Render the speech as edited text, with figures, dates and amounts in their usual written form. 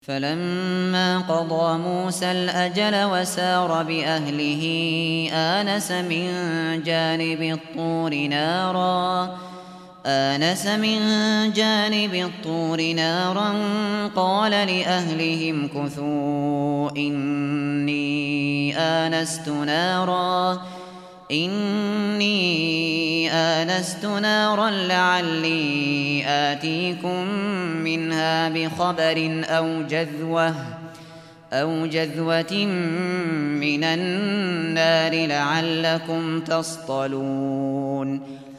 فلما قضى موسى الأجل وسار بأهله آنس من جانب الطور نارا قال لأهلهم كثوا إني آنست نارا لعلي آتيكم منها بخبر أو جذوة من النار لعلكم تصطلون